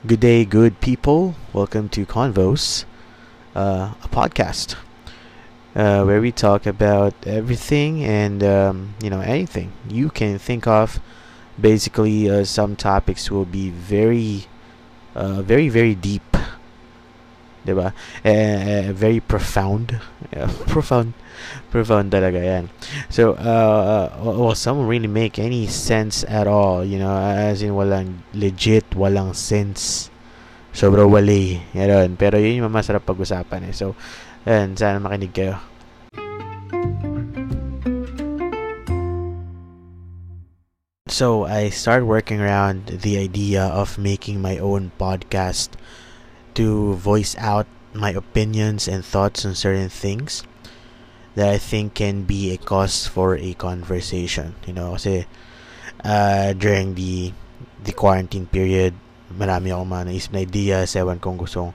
Good day, good people. Welcome to Convos, a podcast where we talk about everything and anything you can think of. Basically, some topics will be very deep, diba? Very profound, profound, profound talaga yan. So, some won't really make any sense at all. As in walang legit, walang sense. Sobrang wali. Yan. Pero yun yung masarap pag-usapan eh. So, ayan, sana makinig kayo. So, I started working around the idea of making my own podcast to voice out my opinions and thoughts on certain things that I think can be a cause for a conversation. Kasi during the quarantine period, marami akong mga naisip na ideas, ewan kong gustong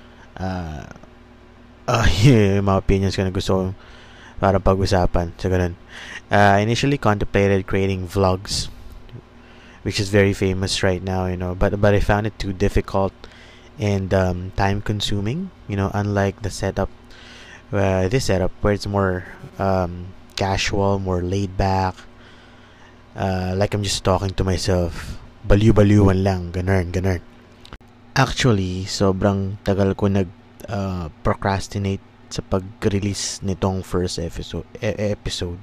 yung mga opinions ko na gusto kong para pag-usapan. So, ganun. Initially contemplated creating vlogs, which is very famous right now, but I found it too difficult and time-consuming, unlike this setup where it's more casual, more laid-back, like I'm just talking to myself. Baliw-baliwan lang, ganun. Actually, sobrang tagal ko procrastinate sa pag-release nitong first episode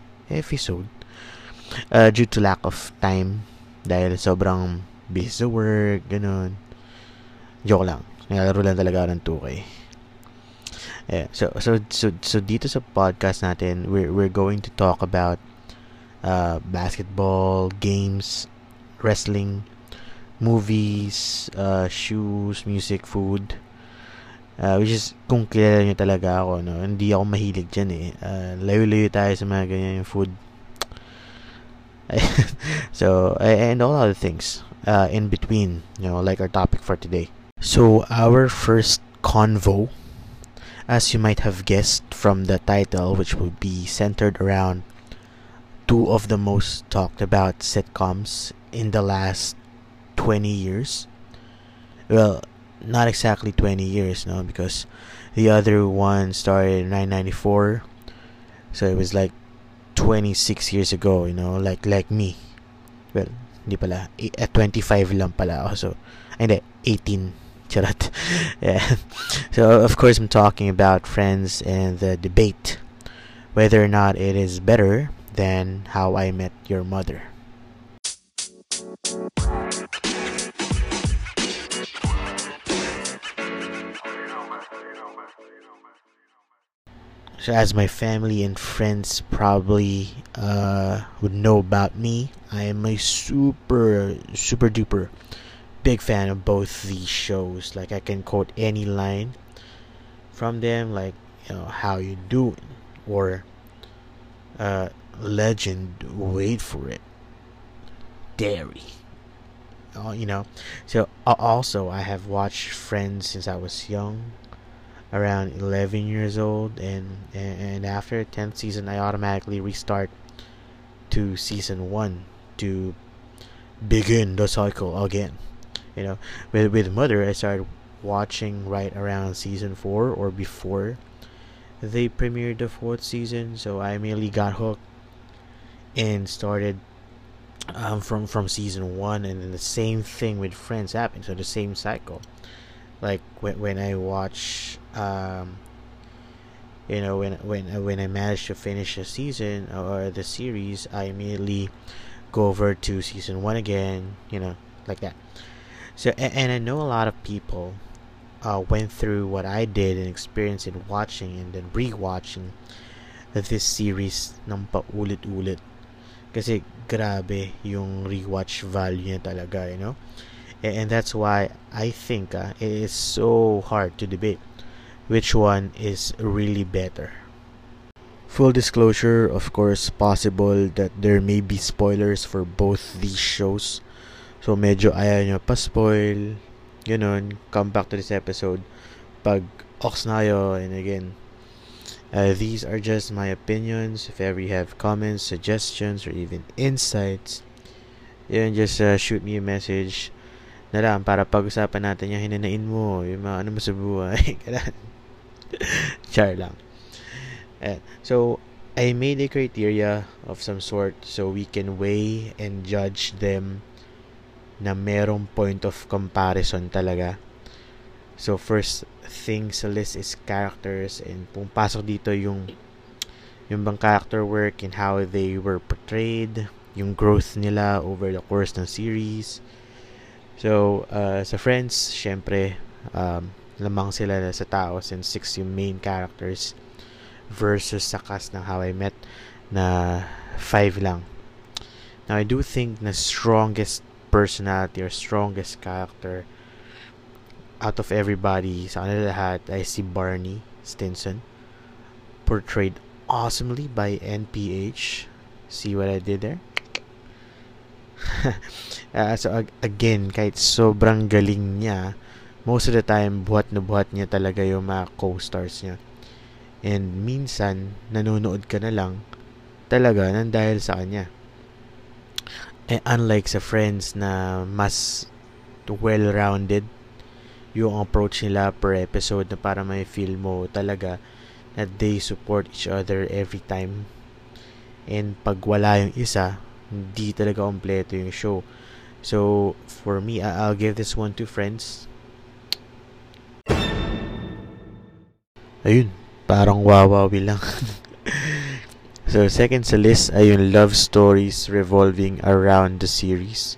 due to lack of time dahil sobrang busy sa work, ganun. Joke lang. Naglalaro lang talaga ng 2K. Yeah, so dito sa podcast natin, we're going to talk about basketball, games, wrestling, movies, shoes, music, food. Which is, kung kilala nyo talaga ako, hindi ako mahilig dyan eh. Layo-layo tayo sa mga ganyan yung food. So, and all other things in between, like our topic for today. So, our first convo, as you might have guessed from the title, which will be centered around two of the most talked about sitcoms in the last 20 years. Well, not exactly 20 years, because the other one started in 1994. So it was like 26 years ago, like me. Well, hindi pala. At 25 lang pala ako. So, hindi, 18. Charot. Yeah. So, of course, I'm talking about Friends and the debate whether or not it is better than How I Met Your Mother. So, as my family and friends probably would know about me, I am a super duper big fan of both these shows. Like, I can quote any line from them, like, how you doing, or legend, wait for it, dairy. So also I have watched Friends since I was young, around 11 years old, and after 10th season I automatically restart to season 1 to begin the cycle again. With Mother, I started watching right around season 4 or before they premiered the 4th season, so I immediately got hooked and started from season 1, and then the same thing with Friends happened, so the same cycle. Like when I watch when I managed to finish a season or the series, I immediately go over to season 1 again, like that. So, and I know a lot of people went through what I did and experienced in watching and then rewatching this series ng paulit-ulit. Kasi grabe yung rewatch value niya talaga, And that's why I think it is so hard to debate which one is really better. Full disclosure, of course, possible that there may be spoilers for both these shows. So, medyo ayaw nyo pa-spoil. Ganun. Come back to this episode pag ox na kayo. And again, these are just my opinions. If ever you have comments, suggestions, or even insights, just shoot me a message na lang para pag-usapan natin yung hinanain mo, yung mga ano mo sa buhay. Char lang. So, I made a criteria of some sort so we can weigh and judge them na merong point of comparison talaga. So, first thing sa list is characters, and pumapasok dito yung bang character work and how they were portrayed, yung growth nila over the course ng series. So, sa Friends, syempre, lamang sila sa tao since 6 yung main characters versus sa cast ng How I Met na 5 lang. Now, I do think na strongest personality or strongest character out of everybody sa kanila lahat ay si Barney Stinson, portrayed awesomely by NPH. See what I did there? So again, kahit sobrang galing niya, most of the time buhat na buhat niya talaga yung mga co-stars niya, and minsan nanonood ka na lang talaga nang dahil sa kanya. Unlike sa Friends na mas well-rounded yung approach nila per episode, na para may feel mo talaga that they support each other every time, and pag wala yung isa, hindi talaga kompleto yung show. So for me, I'll give this one to Friends. Ayun, parang wawawi lang. So second sa list ay yung love stories revolving around the series.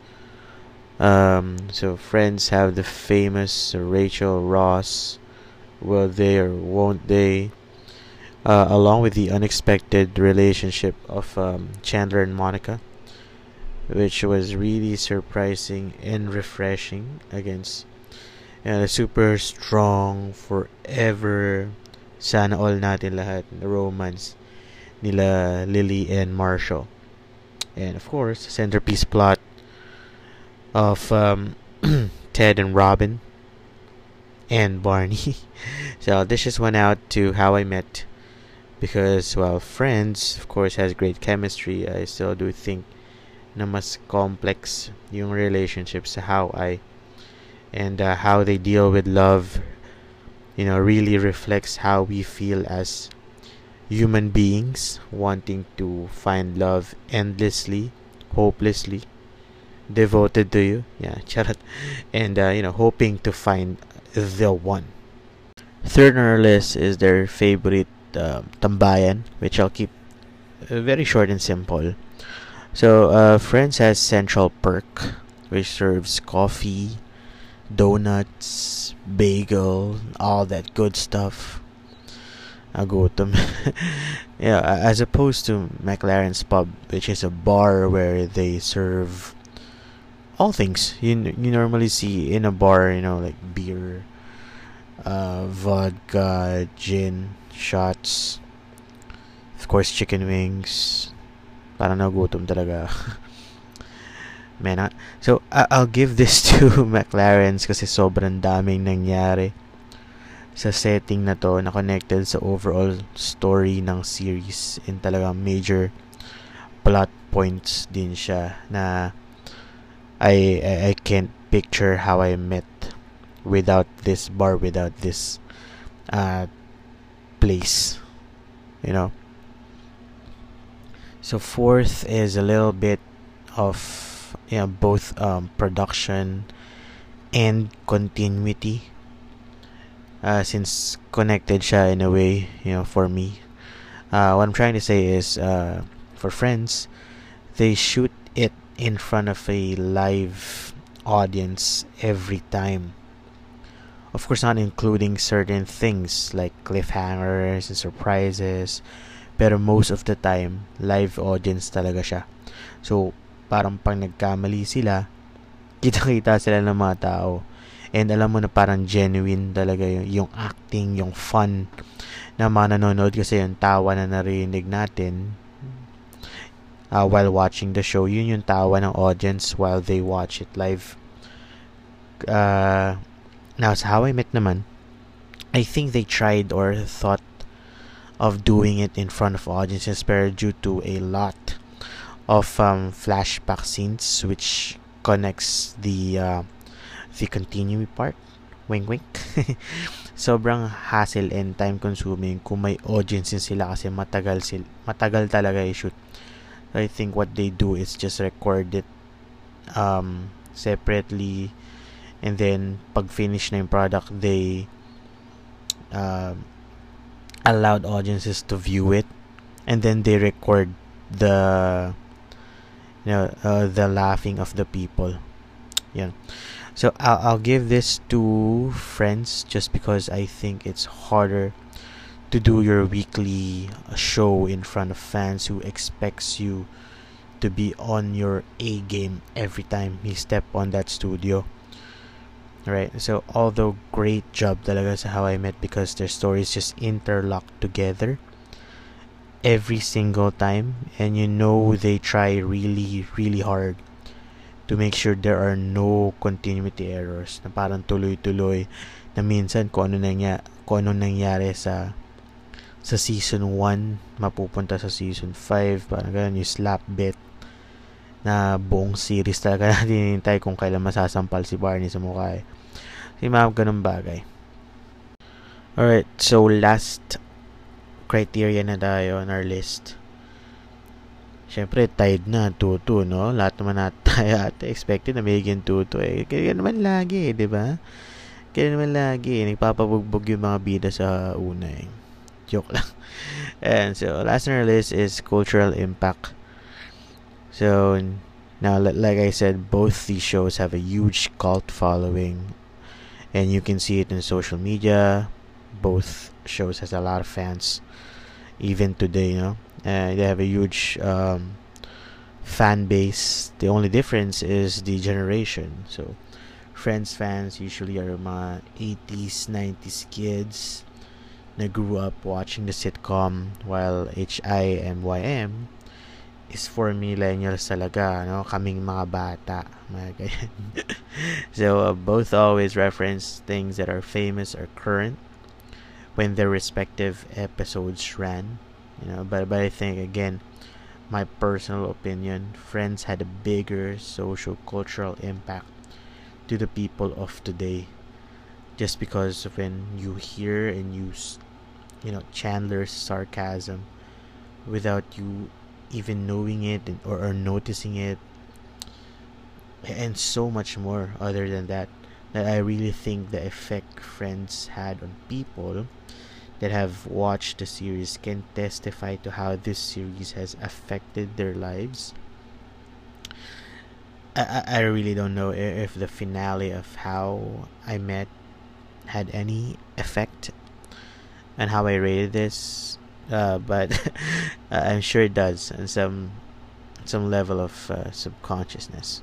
So Friends have the famous Rachel Ross, will they or won't they, along with the unexpected relationship of Chandler and Monica, which was really surprising and refreshing against the super strong forever sana all natin lahat romance nila Lily and Marshall. And of course, centerpiece plot of Ted and Robin and Barney. So I'll dish this one out to How I Met, because while Friends of course has great chemistry, I still do think na mas complex yung relationships sa How I, and how they deal with love, really reflects how we feel as human beings, wanting to find love endlessly, hopelessly devoted to you, charot, and hoping to find the one. Third on our list is their favorite tambayan, which I'll keep very short and simple. So Friends has Central Perk, which serves coffee, donuts, bagel, all that good stuff. Agutom. As opposed to McLaren's Pub, which is a bar where they serve all things you normally see in a bar, like beer, vodka, gin, shots, of course chicken wings. Parang nagutom talaga. Man, so I'll give this to McLaren's kasi sobrang daming nangyari sa setting na to na connected sa overall story ng series, and talagang major plot points din siya na I can't picture How I Met without this bar, without this place, So fourth is a little bit of both production and continuity, since connected siya in a way, for me. What I'm trying to say is, for Friends, they shoot it in front of a live audience every time. Of course, not including certain things like cliffhangers and surprises, pero most of the time, live audience talaga siya. So, parang pag nagkamali sila, kita-kita sila ng mga tao. And alam mo na parang genuine talaga yung acting, yung fun na mga nanonood, kasi yung tawa na narinig natin while watching the show, yun yung tawa ng audience while they watch it live. Now, sa How I Met naman, I think they tried or thought of doing it in front of audiences, pero due to a lot of flashback scenes which connects the the continuity part. Wink wink. Sobrang hassle and time consuming kung may audience sila kasi matagal talaga i-shoot. I think what they do is just record it separately, and then pag finish na yung product, they allowed audiences to view it, and then they record the the laughing of the people. Yeah. So I'll give this to Friends just because I think it's harder to do your weekly show in front of fans who expects you to be on your A game every time you step on that studio. Right? So although great job talaga sa How I Met, because their stories just interlock together every single time, and they try really really hard to make sure there are no continuity errors, na parang tuloy-tuloy, na minsan kung ano nangyari sa season 1 mapupunta sa season 5, parang ganun, yung slap bit na buong series talaga natin hinintay kung kailan masasampal si Barney sa mukha eh. Si mga ganun bagay. Alright, so last criteria na tayo on our list. Siyempre, tied na, 2-2, no? Lahat naman tayo expected na magiging 2-2 eh. Kaya naman lagi, di ba? Kaya naman lagi, nagpapabugbog yung mga bida sa una eh. Joke lang. And so, last on our list is cultural impact. So, now, like I said, both these shows have a huge cult following. And you can see it in social media. Both shows has a lot of fans. Even today, they have a huge fan base. The only difference is the generation. So, Friends fans usually are mga 80s, 90s kids na grew up watching the sitcom, while HIMYM is for millennials talaga, kaming mga bata, mga ganyan. So, both always reference things that are famous or current when their respective episodes ran. But I think, again, my personal opinion, Friends had a bigger social cultural impact to the people of today, just because when you hear and use Chandler's sarcasm without you even knowing it or noticing it, and so much more other than that I really think the effect Friends had on people that have watched the series can testify to how this series has affected their lives. I really don't know if the finale of How I Met had any effect on how I rated this, but I'm sure it does on some level of subconsciousness.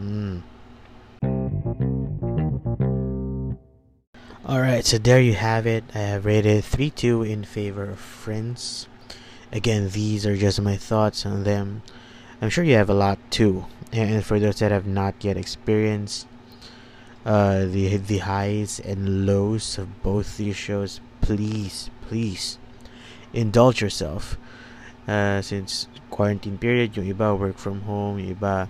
Alright, so there you have it. I have rated 3-2 in favor of Friends. Again, these are just my thoughts on them. I'm sure you have a lot too. And for those that have not yet experienced the highs and lows of both these shows, please indulge yourself. Since quarantine period, yung iba work from home, yung iba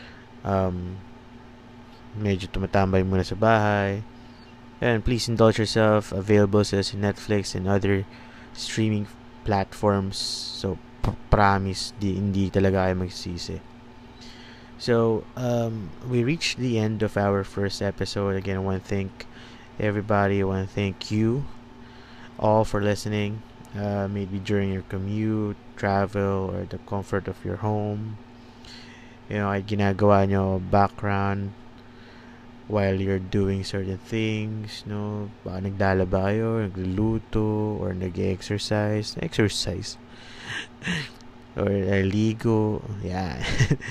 medyo tumatambay muna sa bahay. And please indulge yourself. Available sa Netflix and other streaming platforms. So, promise, hindi talaga kayo magsisi. So, we reached the end of our first episode. Again, I want to thank everybody. I want to thank you all for listening. Maybe during your commute, travel, or the comfort of your home. Ay ginagawa nyo background while you're doing certain things, baka naglalaba kayo, nagluluto, or nag-exercise, or ligo, yeah.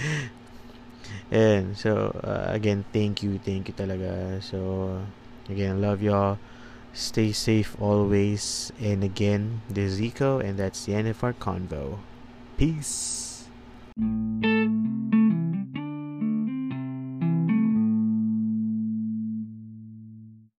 And so, again, thank you talaga. So, again, love y'all. Stay safe always. And again, this is Zico, and that's the end of our convo. Peace.